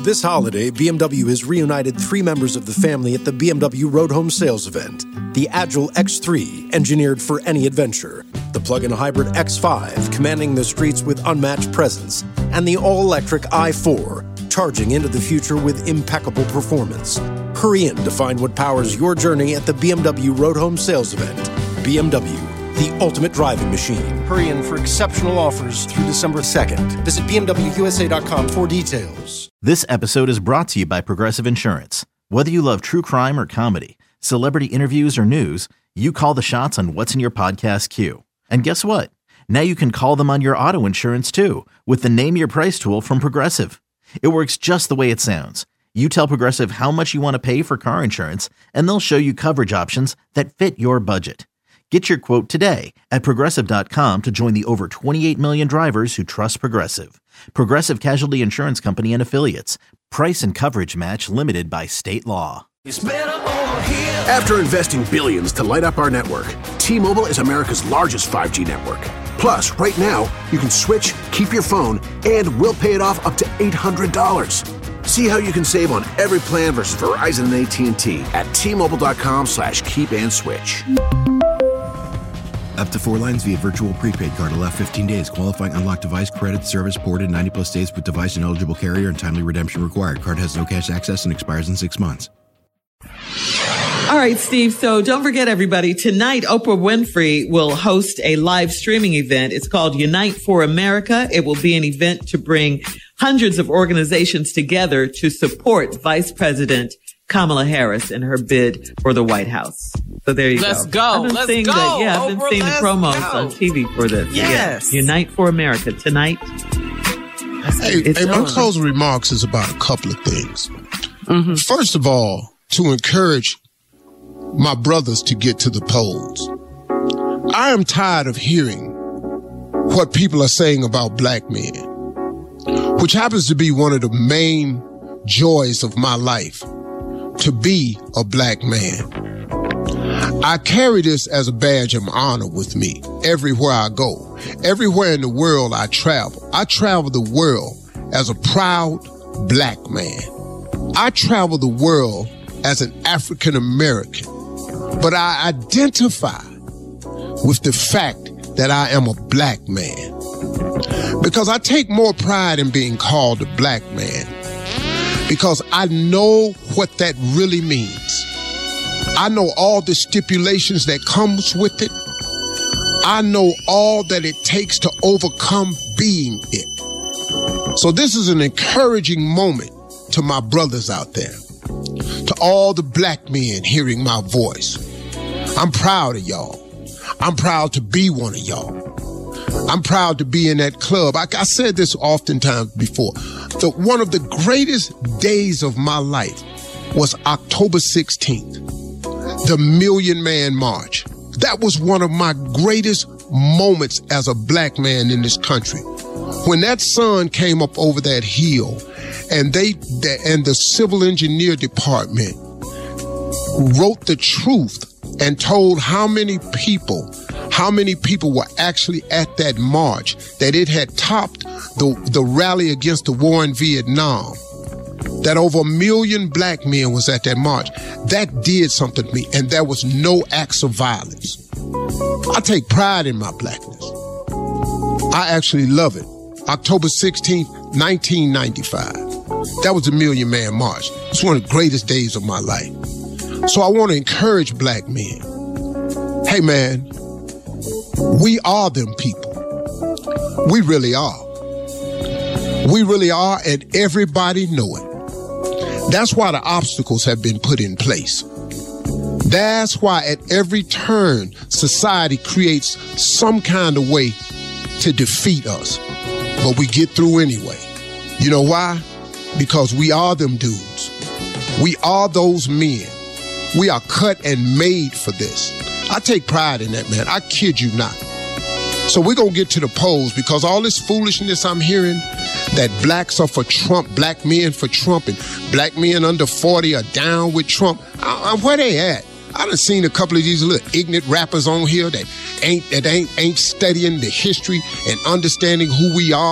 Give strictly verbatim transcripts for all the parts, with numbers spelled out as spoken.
This holiday, B M W has reunited three members of the family at the B M W Road Home Sales event. The Agile X three, engineered for any adventure. The plug-in hybrid X five, commanding the streets with unmatched presence. And the all-electric i four, charging into the future with impeccable performance. Hurry in to find what powers your journey at the B M W Road Home Sales event. B M W, the ultimate driving machine. Hurry in for exceptional offers through December second. Visit B M W U S A dot com for details. This episode is brought to you by Progressive Insurance. Whether you love true crime or comedy, celebrity interviews or news, you call the shots on what's in your podcast queue. And guess what? Now you can call them on your auto insurance too with the Name Your Price tool from Progressive. It works just the way it sounds. You tell Progressive how much you want to pay for car insurance, and they'll show you coverage options that fit your budget. Get your quote today at Progressive dot com to join the over twenty-eight million drivers who trust Progressive. Progressive Casualty Insurance Company and Affiliates. Price and coverage match limited by state law. After investing billions to light up our network, T-Mobile is America's largest five G network. Plus, right now, you can switch, keep your phone, and we'll pay it off up to eight hundred dollars. See how you can save on every plan versus Verizon and A T and T at T-Mobile dot com slash keep and switch. Up to four lines via virtual prepaid card. Allow fifteen days. Qualifying unlocked device credit service ported ninety plus days with device and eligible carrier and timely redemption required. Card has no cash access and expires in six months. All right, Steve. So don't forget, everybody, tonight, Oprah Winfrey will host a live streaming event. It's called Unite for America. It will be an event to bring hundreds of organizations together to support Vice President Kamala Harris in her bid for the White House. So there you let's go. go. I've been Let's seeing go. That. Yeah, I've been Oprah, seeing the promos go. on T V for this. Yes. Yeah. Unite for America tonight. Hey, It's hey my on. closing remarks is about a couple of things. Mm-hmm. First of all, to encourage my brothers to get to the polls. I am tired of hearing what people are saying about black men, which happens to be one of the main joys of my life, to be a black man. I carry this as a badge of honor with me everywhere I go. Everywhere in the world I travel. I travel the world as a proud black man. I travel the world as an African American, but I identify with the fact that I am a black man because I take more pride in being called a black man because I know what that really means. I know all the stipulations that comes with it. I know all that it takes to overcome being it. So this is an encouraging moment to my brothers out there, to all the black men hearing my voice. I'm proud of y'all. I'm proud to be one of y'all. I'm proud to be in that club. I, I said this oftentimes before. The, one of the greatest days of my life was October sixteenth, the Million Man March. That was one of my greatest moments as a black man in this country. When that sun came up over that hill and they and the Civil Engineer Department wrote the truth and told how many people, how many people were actually at that march, that it had topped the, the rally against the war in Vietnam, that over a million black men was at that march. That did something to me, and there was no acts of violence. I take pride in my blackness. I actually love it. October sixteenth, nineteen ninety-five. That was the Million Man March. It's one of the greatest days of my life. So I want to encourage black men. Hey, man, we are them people. We really are. We really are, and everybody know it. That's why the obstacles have been put in place. That's why at every turn, society creates some kind of way to defeat us. But we get through anyway. You know why? Because we are them dudes. We are those men. We are cut and made for this. I take pride in that, man. I kid you not. So we're going to get to the polls because all this foolishness I'm hearing, that blacks are for Trump, black men for Trump, and black men under forty are down with Trump. I, I, where they at? I done seen a couple of these little ignorant rappers on here that ain't that ain't ain't studying the history and understanding who we are,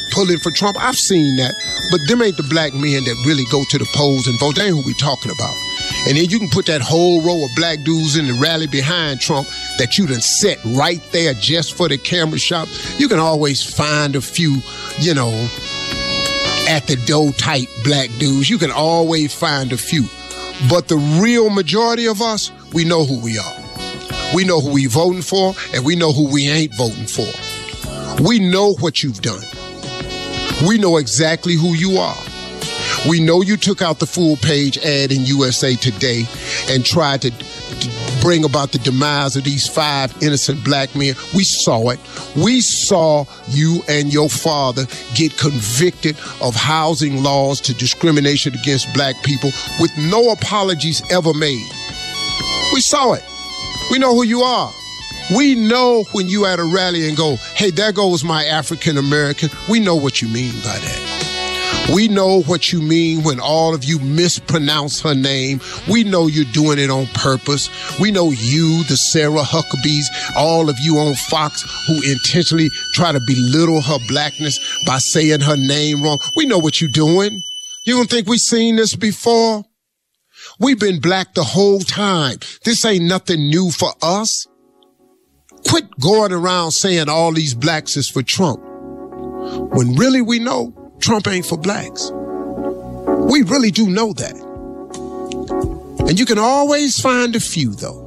pulling for Trump. I've seen that. But them ain't the black men that really go to the polls and vote. They ain't who we talking about. And then you can put that whole row of black dudes in the rally behind Trump that you done set right there just for the camera shot. You can always find a few, you know, at the door type black dudes. You can always find a few. But the real majority of us, we know who we are. We know who we voting for, and we know who we ain't voting for. We know what you've done. We know exactly who you are. We know you took out the full page ad in U S A Today and tried to, to bring about the demise of these five innocent black men. We saw it. We saw you and your father get convicted of housing laws to discrimination against black people with no apologies ever made. We saw it. We know who you are. We know when you at a rally and go, hey, there goes my African American. We know what you mean by that. We know what you mean when all of you mispronounce her name. We know you're doing it on purpose. We know you, the Sarah Huckabees, all of you on Fox who intentionally try to belittle her blackness by saying her name wrong. We know what you're doing. You don't think we've seen this before? We've been black the whole time. This ain't nothing new for us. Quit going around saying all these blacks is for Trump, when really we know Trump ain't for blacks. We really do know that. And you can always find a few, though.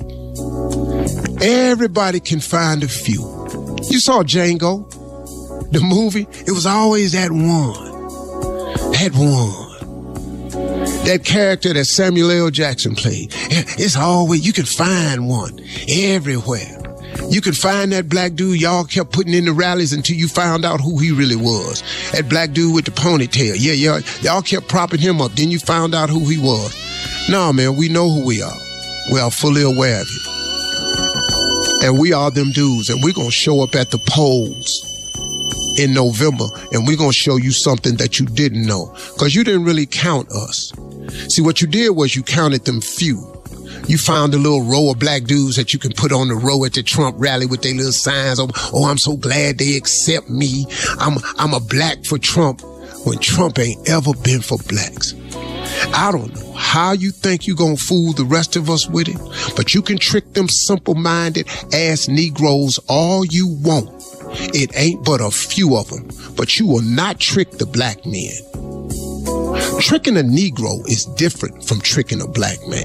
Everybody can find a few. You saw Django, the movie. It was always that one. That one. That character that Samuel L. Jackson played. It's always, you can find one everywhere. You can find that black dude y'all kept putting in the rallies until you found out who he really was. That black dude with the ponytail. Yeah, yeah. Y'all kept propping him up. Then you found out who he was. No, man, we know who we are. We are fully aware of it. And we are them dudes. And we're going to show up at the polls in November. And we're going to show you something that you didn't know. Because you didn't really count us. See, what you did was you counted them few. You found a little row of black dudes that you can put on the row at the Trump rally with their little signs of, oh, I'm so glad they accept me. I'm I'm a black for Trump, when Trump ain't ever been for blacks. I don't know how you think you're going to fool the rest of us with it, but you can trick them simple-minded ass Negroes all you want. It ain't but a few of them, but you will not trick the black men. Tricking a Negro is different from tricking a black man.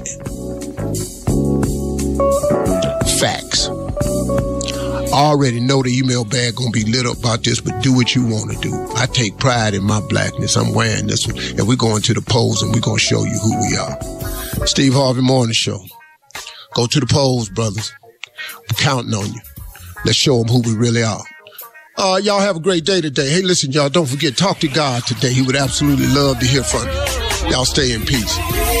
Facts. I already know the email bag gonna be lit up about this, but do what you want to do. I take pride in my blackness. I'm wearing this one, and we're going to the polls, and we're gonna show you who we are. Steve Harvey Morning Show. Go to the polls, brothers. We're counting on you. Let's show them who we really are. Uh, y'all have a great day today. Hey, listen, y'all, don't forget, talk to God today. He would absolutely love to hear from you. Y'all stay in peace.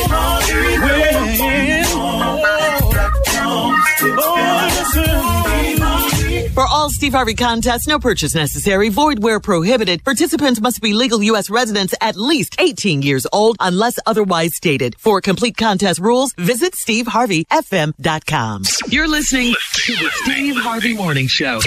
For all Steve Harvey contests, no purchase necessary, void where prohibited. Participants must be legal U S residents at least eighteen years old unless otherwise stated. For complete contest rules, visit steve harvey f m dot com. You're listening to the Steve Harvey Morning Show.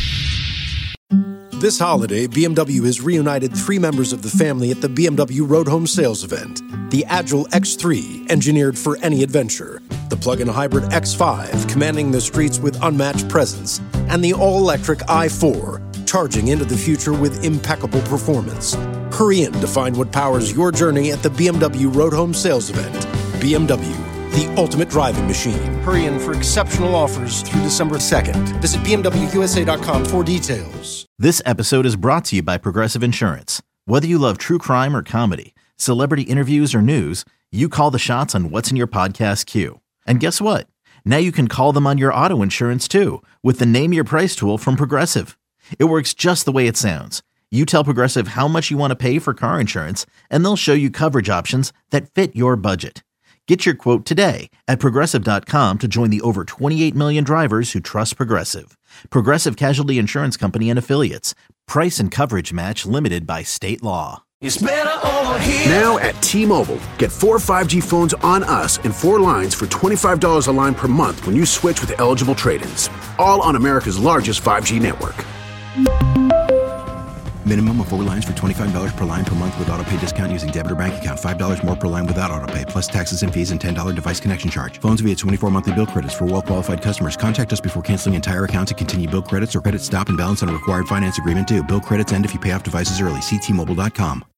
This holiday, B M W has reunited three members of the family at the B M W Road Home Sales Event. The Agile X three, engineered for any adventure. The plug-in hybrid X five, commanding the streets with unmatched presence. And the all-electric i four, charging into the future with impeccable performance. Hurry in to find what powers your journey at the B M W Road Home Sales Event. B M W, the ultimate driving machine. Hurry in for exceptional offers through December second. Visit b m w u s a dot com for details. This episode is brought to you by Progressive Insurance. Whether you love true crime or comedy, celebrity interviews or news, you call the shots on what's in your podcast queue. And guess what? Now you can call them on your auto insurance too, with the Name Your Price tool from Progressive. It works just the way it sounds. You tell Progressive how much you want to pay for car insurance, and they'll show you coverage options that fit your budget. Get your quote today at progressive dot com to join the over twenty-eight million drivers who trust Progressive. Progressive Casualty Insurance Company and Affiliates. Price and coverage match limited by state law. It's better over here. Now at T-Mobile, get four five G phones on us and four lines for twenty-five dollars a line per month when you switch with eligible trade-ins. All on America's largest five G network. Minimum of four lines for twenty-five dollars per line per month with auto pay discount using debit or bank account. five dollars more per line without auto pay, plus taxes and fees and ten dollars device connection charge. Phones via twenty-four monthly bill credits for well-qualified customers. Contact us before canceling entire account to continue bill credits or credit stop and balance on a required finance agreement due. Bill credits end if you pay off devices early. See T Mobile dot com.